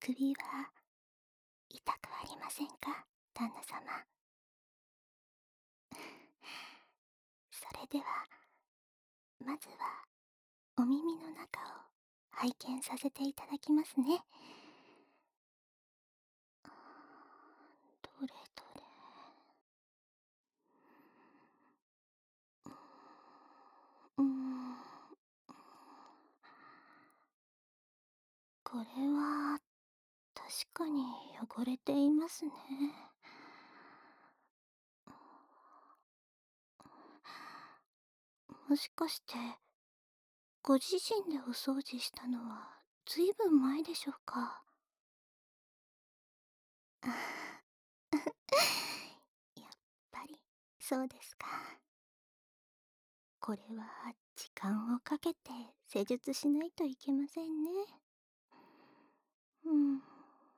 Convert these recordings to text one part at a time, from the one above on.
首は痛くありませんか、旦那様。それでは、まずはお耳の中を拝見させていただきますね。どれどれ。うーん。これは、確かに汚れていますね。もしかして、ご自身でお掃除したのはずいぶん前でしょうか？あやっぱり、そうですか。これは時間をかけて施術しないといけませんね。うん。うん。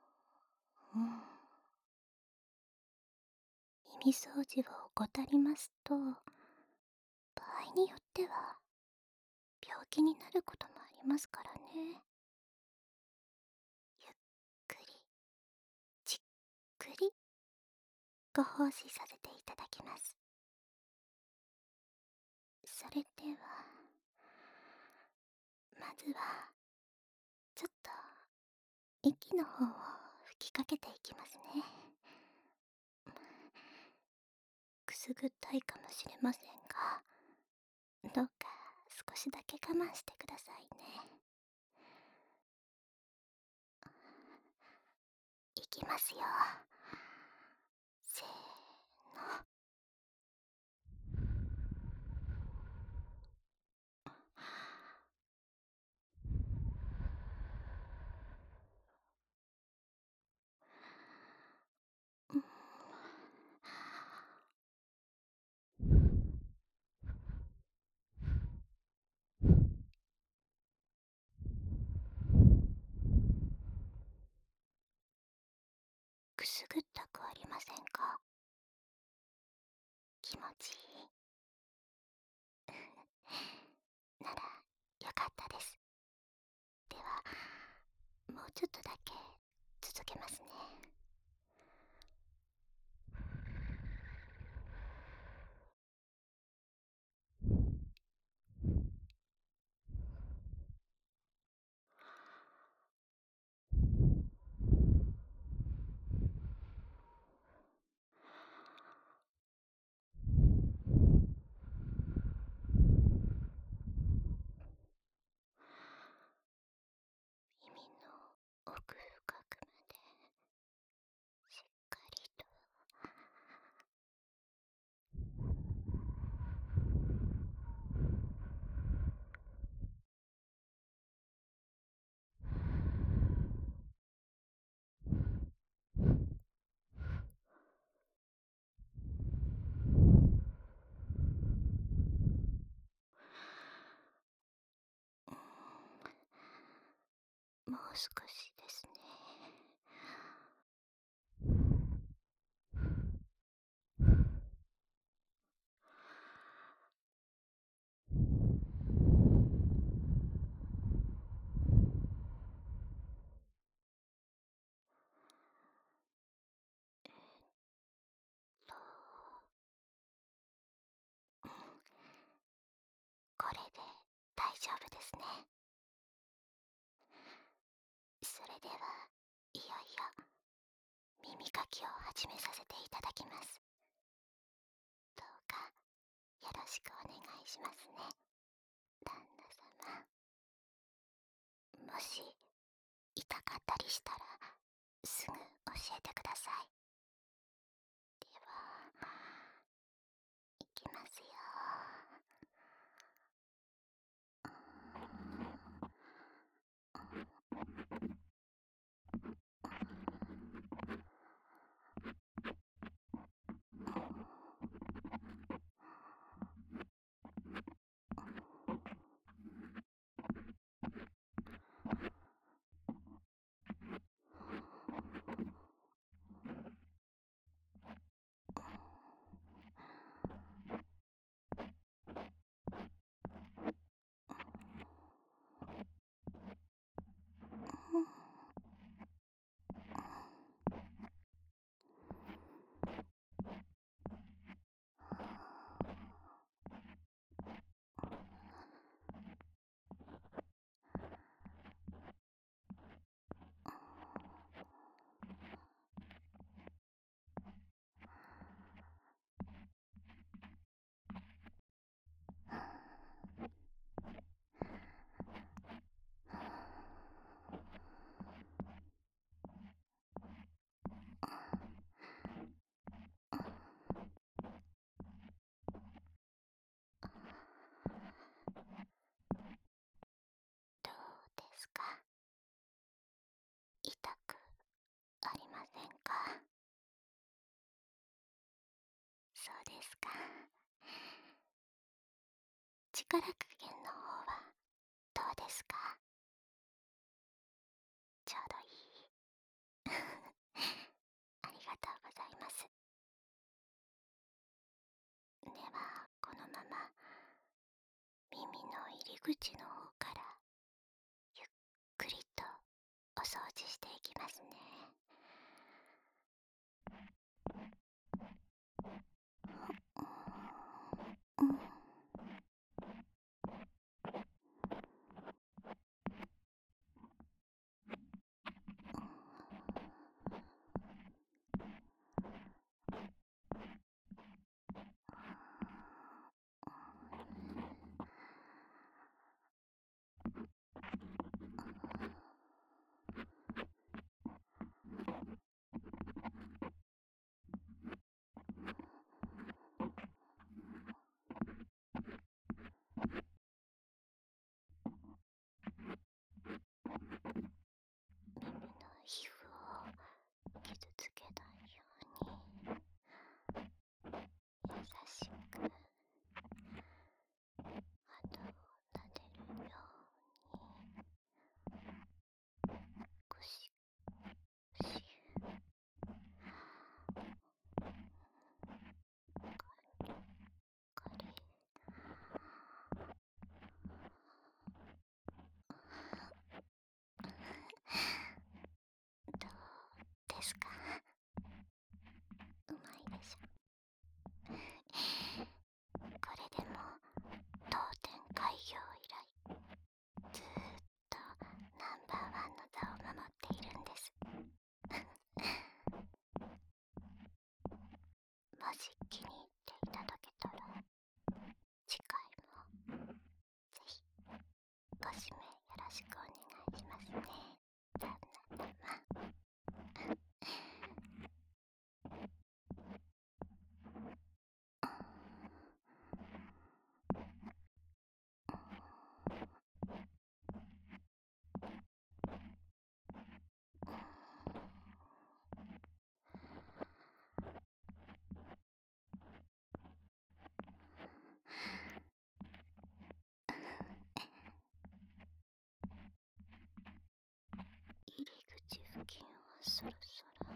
耳掃除を怠りますと、場合によっては病気になることもありますからね。ゆっくり、じっくりご奉仕させていただきます。それでは、まずは、ちょっと息の方を吹きかけていきますね。くすぐったいかもしれませんが、どうか少しだけ我慢してくださいね。いきますよ。せーの。うん。くすぐったくありませんか？気持ちいい。なら、よかったです。では、もうちょっとだけ続けますね。耳の奥深くまでしっかりと。もう少しですね。と、これで大丈夫ですね。それでは、いよいよ耳かきを始めさせていただきます。どうかよろしくお願いしますね、旦那様。もし痛かったりしたらすぐ教えてください。では、いきますよ。 そうですか。力加減の方はどうですか？ちょうどいい。ありがとうございます。では、このまま耳の入り口の方からゆっくりとお掃除していきますね。うん。耳の皮膚を傷つけないように優しく肌を撫でるようにゴシゴシカリどうですか？うまいでしょ。これでも当店開業以来ずーっとナンバーワンの座を守っているんです。もし気に入っていただけたら次回もぜひご指名よろしくお願いしますね、旦那様。入り口付近はそろそろ、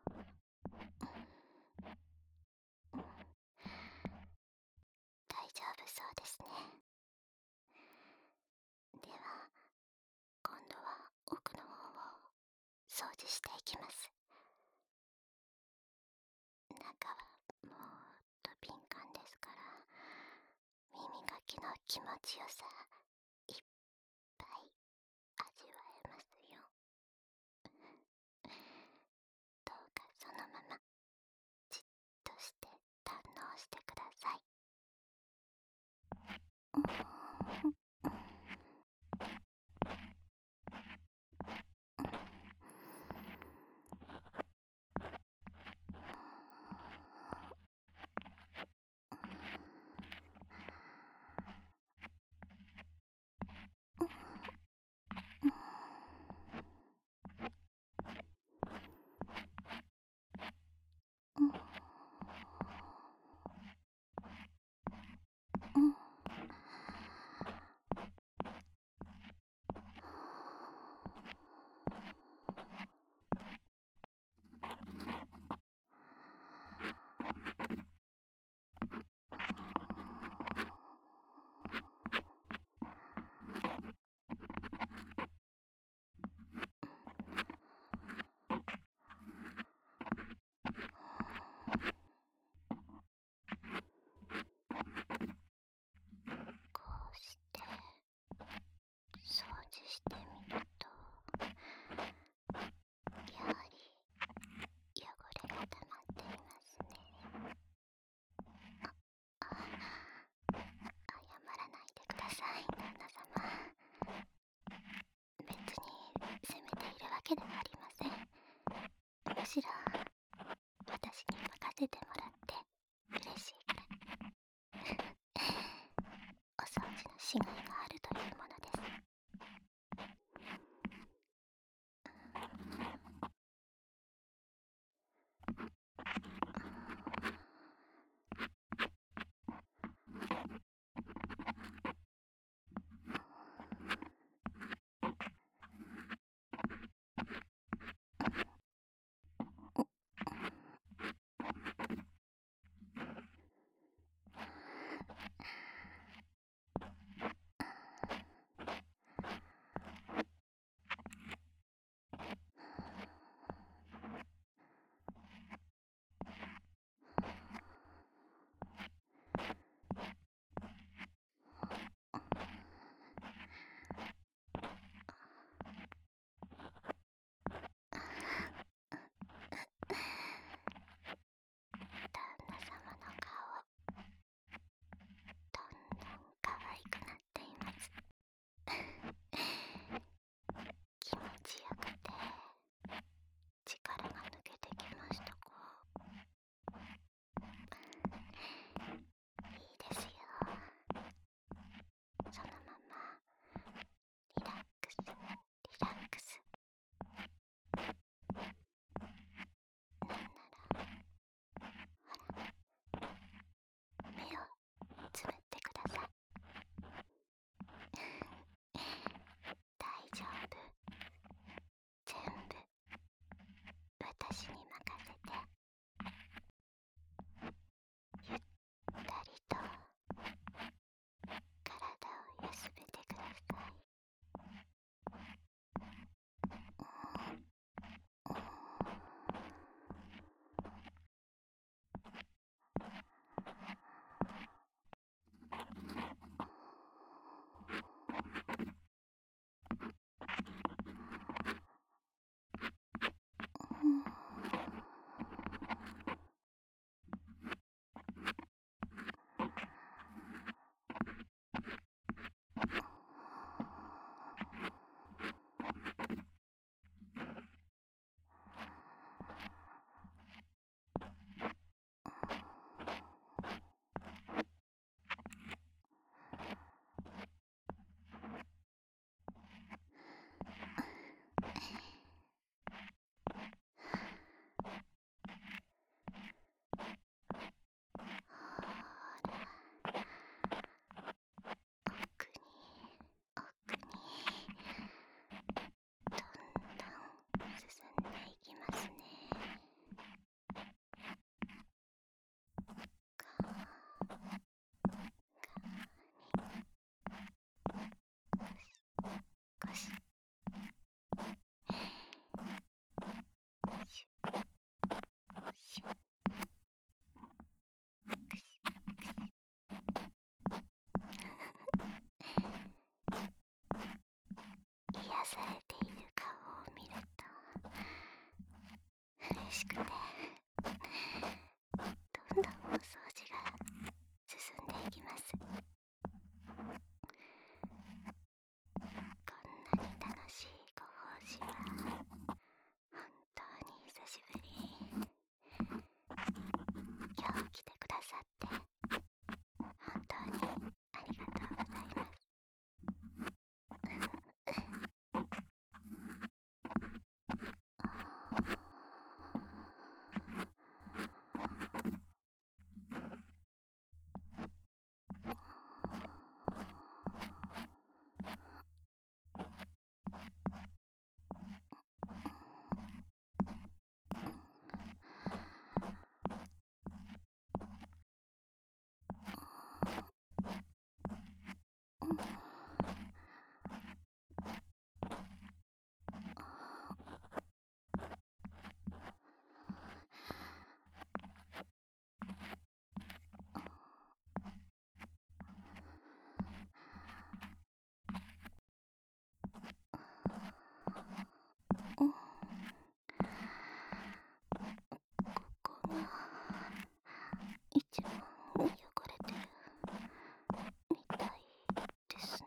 大丈夫そうですね。では今度は奥の方を掃除していきます。中はもっと敏感ですから耳かきの気持ちよさいっぱい味わえますよ。どうかそのままじっとして堪能してください。こうして掃除してみるとやはり汚れが溜まっていますね。謝らないでください、旦那様。別に責めているわけではありません。むしろ私に任せてもらって嬉しいくらい。お掃除のしがいがあるというものです。 されている顔を見ると嬉しくて、どんどんお掃除が進んでいきます。こんなに楽しいご奉仕は本当に久しぶり。今日来てくださって本当にありがとうございます。ここが一番汚れてるみたいですね。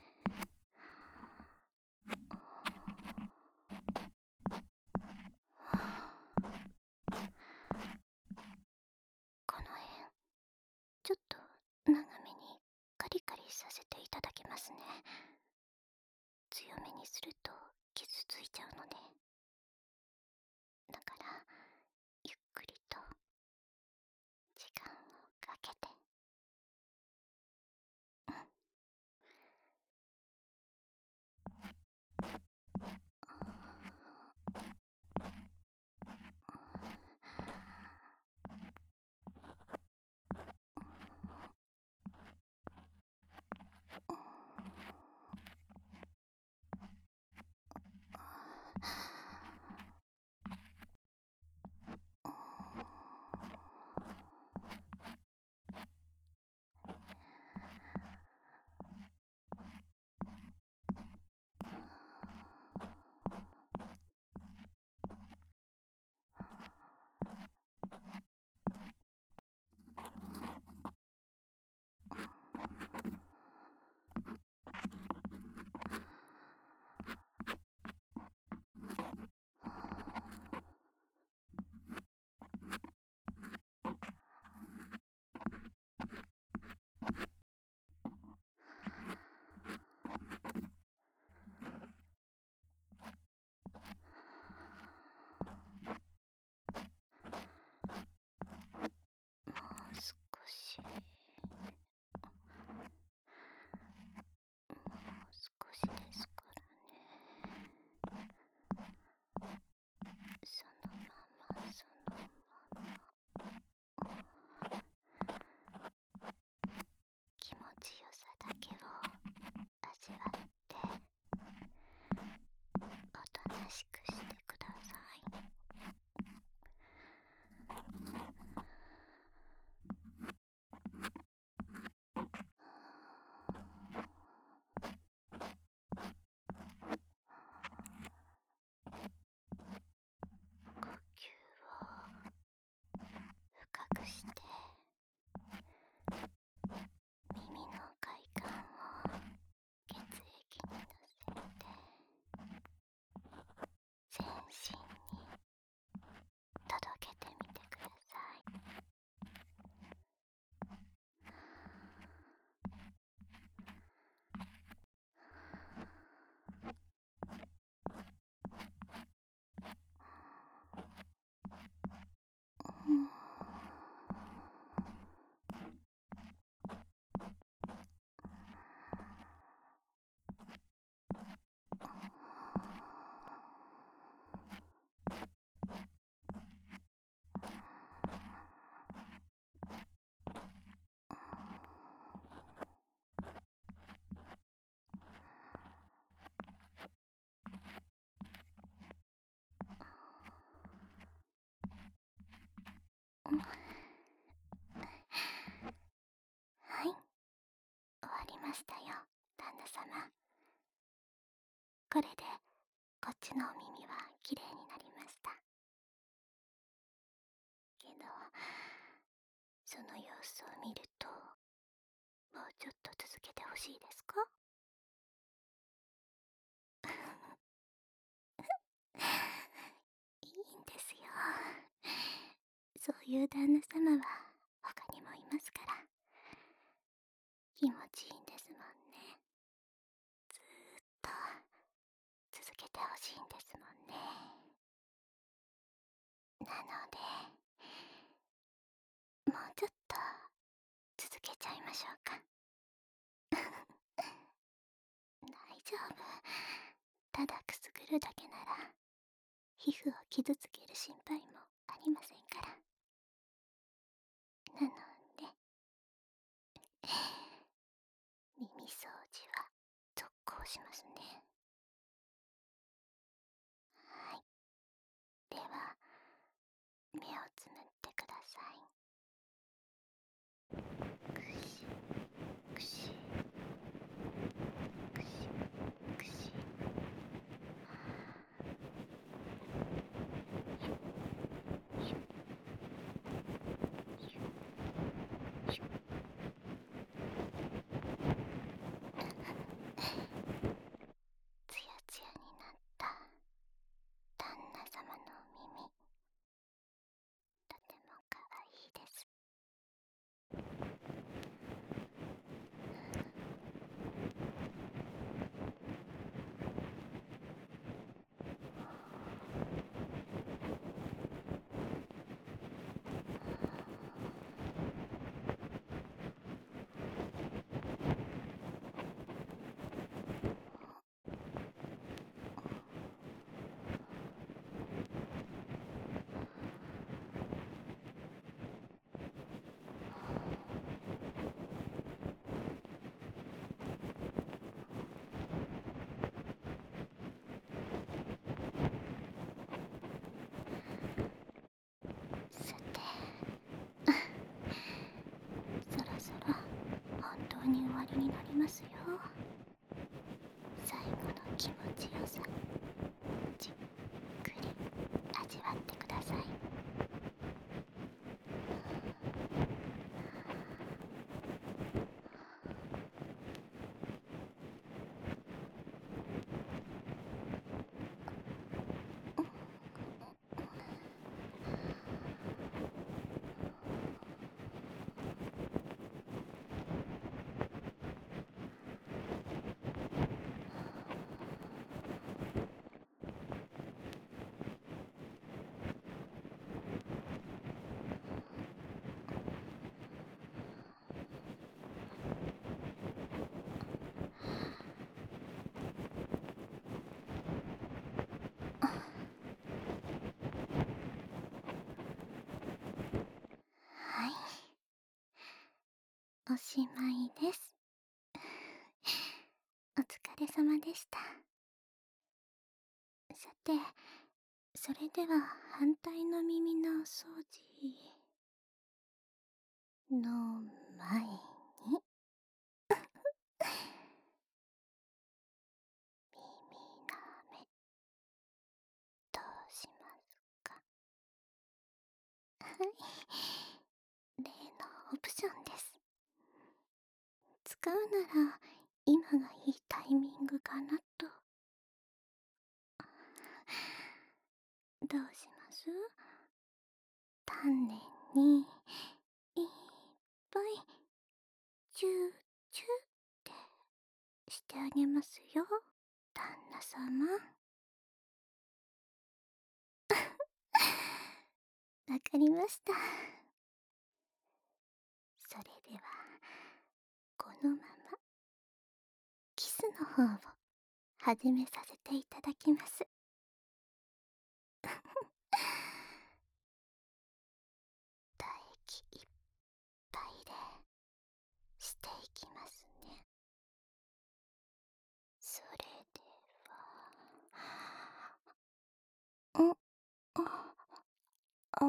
この辺ちょっと長めにカリカリさせていただきますね。強めにすると傷ついちゃうので。だからゆっくりと時間をかけて。もう少し、もう少しですからね。そのままそのまま、気持ちよさだけを味わっておとなしくしてください。呼吸を深くして、耳の快感を血液に乗せて全身に届けてみてください。はい、終わりましたよ、旦那様。 これでこっちのお耳はきれいになりました。けどその様子を見ると、もうちょっと続けてほしいですか？いいんですよ。そういう旦那様は他にもいますから。気持ちいいんですもんね。ずーっと続けてほしいんですもんね。なので、もうちょっと続けちゃいましょうか。大丈夫。ただくすぐるだけなら、皮膚を傷つける心配もありませんから。なので、耳掃除は続行しますね。はい。では、目をつむってください。くし、くし、くし、くし。つやつやになった旦那様のお耳、とてもかわいいです。さて、そろそろ本当に終わりになりますよ。最後の気持ちよさ、じっくり味わってください。はい、おしまいです。お疲れ様でした。さて、それでは反対の耳の掃除の前に、耳なめ、どうしますか？はい、例のオプションです。使うなら今がいいタイミングかなと。どうします？丹念にいっぱいチューチューってしてあげますよ、旦那様。わかりました。それではこのままキスの方を始めさせていただきます。唾液いっぱいでしていきますね。それでは、うん、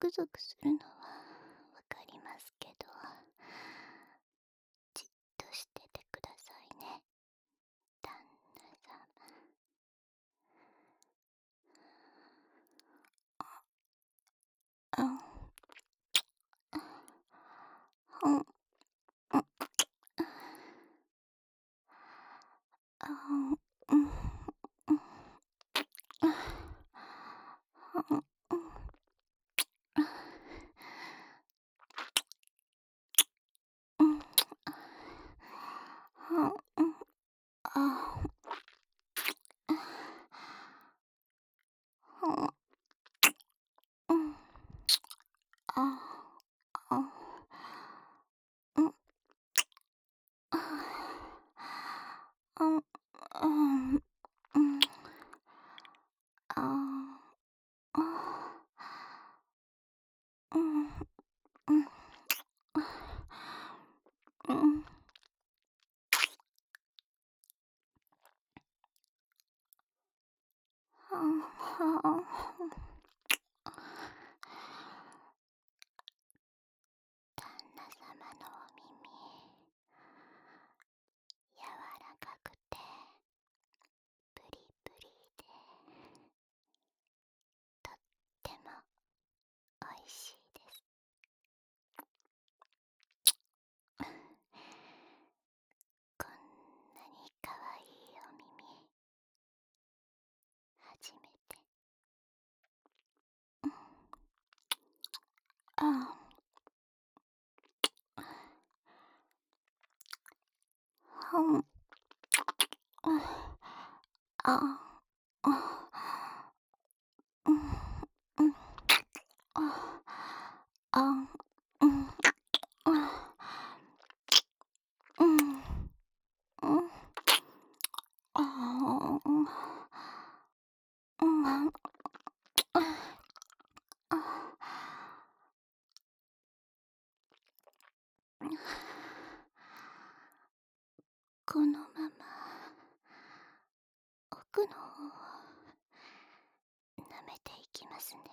クゾクするのはわかりますけど、じっとしててくださいね、旦那様。うん、うん、うん、あん、うん、うん、うん、うん、うん、あ、うん、うん、あ、あ、うん、あ、うん、うん、うん、あ、あ、うん、うん、うん、はんはん。旦那様のお耳、柔らかくてプリプリで、とってもおいしいです。こんなにかわいいお耳、初めて。あ、ほん、あ、あ、うん、うん、あ、あ、うん、あ、うん、うん、あ、うん、うん、このまま奥の方を舐めていきますね。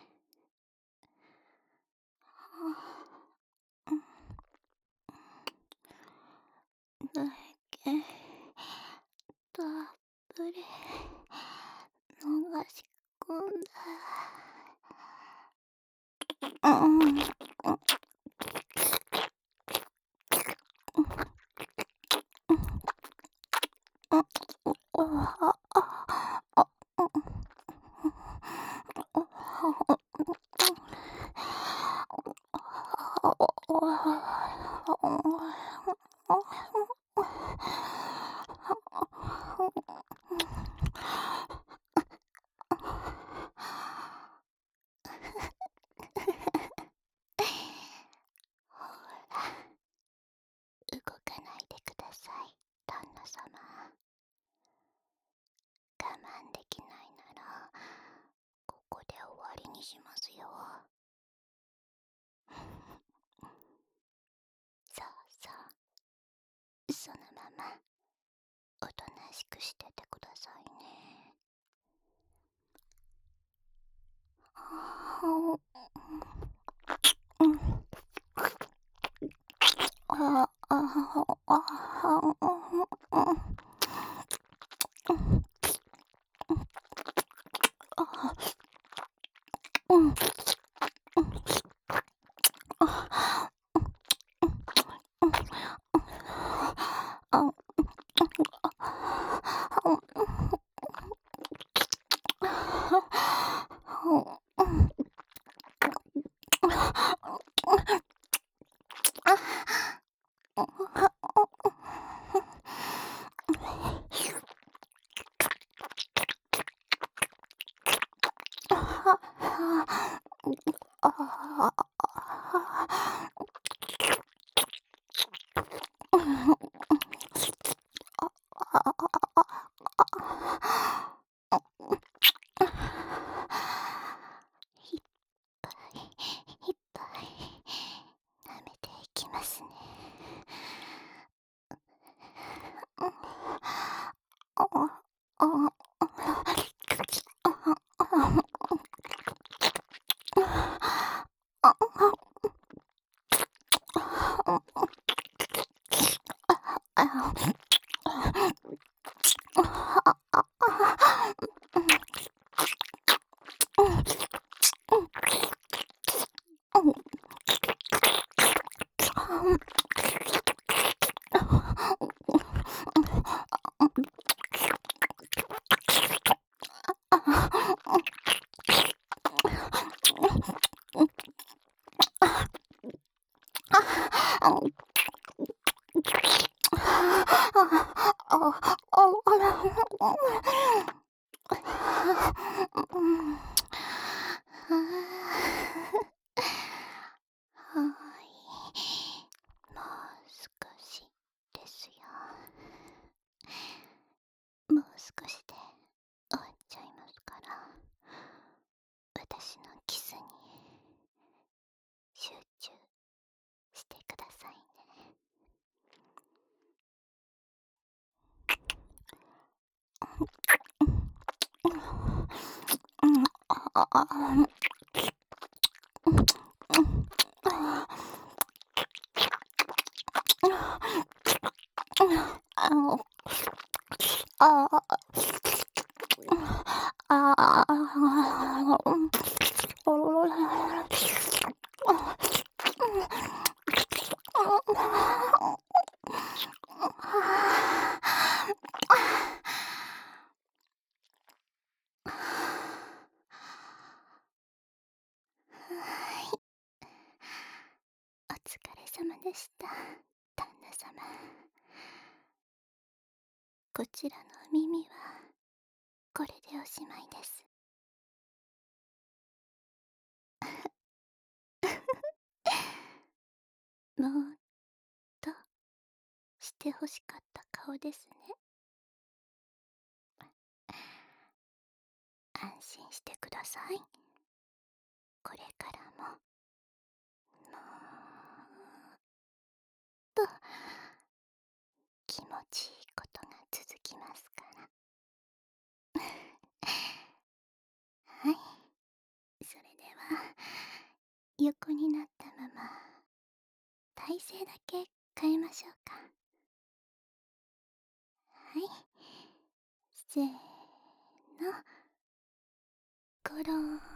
だけたっぷり流し込んだ。うん、うん、ほら、動かないでください、旦那様。我慢できないなら、ここで終わりにしますよ。そうそう、そのままおとなしくしててくださいね。うん、あ、あ、うん、いっぱいいっぱい舐めていきますね。 はい。もう少しですよ。もう少しで終わっちゃいますから、私のキスに集中してくださいね。お疲れ様でした、旦那様。こちらのお耳はこれでおしまいです。もっとしてほしかった顔ですね。安心してください。これからももっと気持ちいいことが続きますから。はい、それでは横になったまま体勢だけ変えましょうか。はい、せーの、ゴローン。